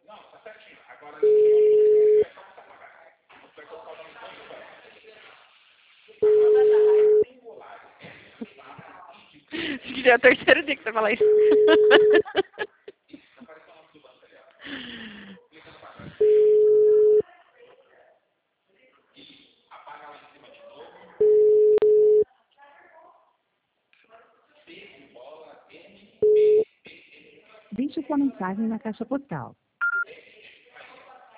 Acho que já é o terceiro dia que você fala isso. Deixe sua mensagem na caixa postal.